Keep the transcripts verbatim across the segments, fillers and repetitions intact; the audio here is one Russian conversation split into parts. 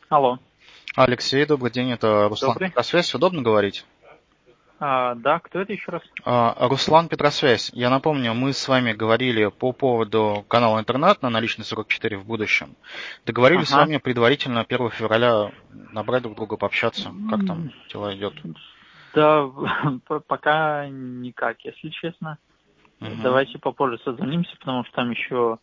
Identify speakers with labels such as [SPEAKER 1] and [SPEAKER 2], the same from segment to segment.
[SPEAKER 1] Алло,
[SPEAKER 2] Алексей, добрый день, это Руслан
[SPEAKER 1] добрый.
[SPEAKER 2] Петросвязь. Удобно говорить?
[SPEAKER 1] А, да, кто это еще раз?
[SPEAKER 2] А, Руслан Петросвязь. Я напомню, мы с вами говорили по поводу канала интернет на наличный сорок четыре в будущем. Договорились с
[SPEAKER 1] Ага.
[SPEAKER 2] вами предварительно первого февраля набрать друг друга, пообщаться. Как там
[SPEAKER 1] М,
[SPEAKER 2] дела идет?
[SPEAKER 1] Да, п- пока никак, если честно.
[SPEAKER 2] Угу.
[SPEAKER 1] Давайте попозже созвонимся, потому что там еще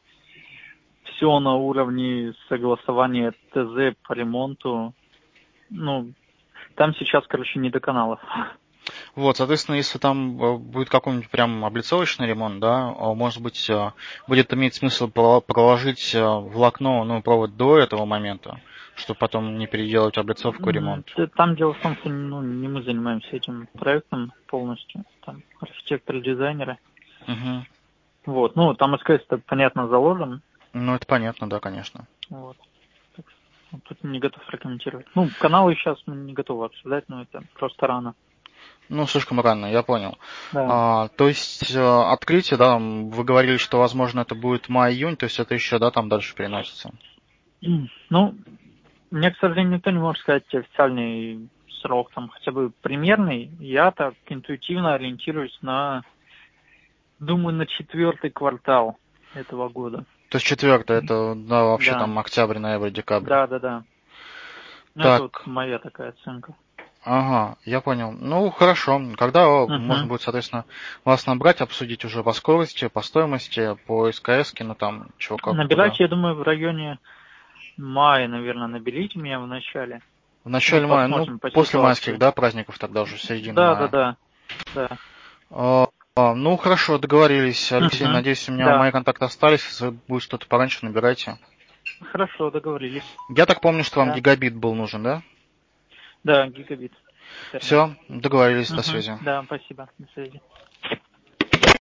[SPEAKER 1] все на уровне согласования ТЗ по ремонту. Ну, там сейчас, короче, не до каналов.
[SPEAKER 2] Вот, соответственно, если там э, будет какой-нибудь прям облицовочный ремонт, да, а, может быть, э, будет иметь смысл про- проложить э, волокно, ну, провод до этого момента, чтобы потом не переделать облицовку и
[SPEAKER 1] М,
[SPEAKER 2] ремонт.
[SPEAKER 1] т- Там дело в том, что ну, не мы занимаемся этим проектом полностью. Там архитекторы-дизайнеры.
[SPEAKER 2] Угу.
[SPEAKER 1] Вот, ну, там СКС-то, понятно, заложен.
[SPEAKER 2] Ну, это понятно, да, конечно.
[SPEAKER 1] Вот. Так что вот тут не готов прокомментировать. Ну, каналы сейчас мы не готовы обсуждать, но это просто рано.
[SPEAKER 2] Ну, слишком рано, я понял.
[SPEAKER 1] Да.
[SPEAKER 2] А, то есть э, открытие, да, м, вы говорили, что, возможно, это будет май-июнь, то есть это еще, да, там дальше переносится.
[SPEAKER 1] М, Ну, мне, к сожалению, никто не может сказать официальный срок, там хотя бы примерный. Я так интуитивно ориентируюсь на, думаю, на четвертый квартал этого года.
[SPEAKER 2] То есть четвертое, это, да, вообще
[SPEAKER 1] Да,
[SPEAKER 2] там октябрь, ноябрь, декабрь.
[SPEAKER 1] да, да, да. Ну, это вот
[SPEAKER 2] Так,
[SPEAKER 1] моя такая оценка.
[SPEAKER 2] ага, я понял. Ну, хорошо. Когда можно
[SPEAKER 1] Угу.
[SPEAKER 2] будет, соответственно, вас набрать, обсудить уже по скорости, по стоимости, по СКС, ну там, чего, как, куда.
[SPEAKER 1] Набирайте, я думаю, в районе мая, наверное, наберите меня в начале.
[SPEAKER 2] В
[SPEAKER 1] Ну,
[SPEAKER 2] начале мая, ну,
[SPEAKER 1] посмотрим по
[SPEAKER 2] после майских,
[SPEAKER 1] ситуации.
[SPEAKER 2] да, праздников тогда уже, середина
[SPEAKER 1] Да, да,
[SPEAKER 2] мая.
[SPEAKER 1] да, да.
[SPEAKER 2] А, а, ну, хорошо, договорились. Алексей,
[SPEAKER 1] Угу.
[SPEAKER 2] надеюсь, у меня
[SPEAKER 1] Да,
[SPEAKER 2] мои контакты остались. Если будет что-то пораньше, набирайте.
[SPEAKER 1] хорошо, договорились.
[SPEAKER 2] Я так помню, что вам
[SPEAKER 1] Да,
[SPEAKER 2] гигабит был нужен, да?
[SPEAKER 1] да, гигабит. Интернет.
[SPEAKER 2] Все, договорились, до
[SPEAKER 1] Угу.
[SPEAKER 2] связи.
[SPEAKER 1] Да, спасибо. До связи.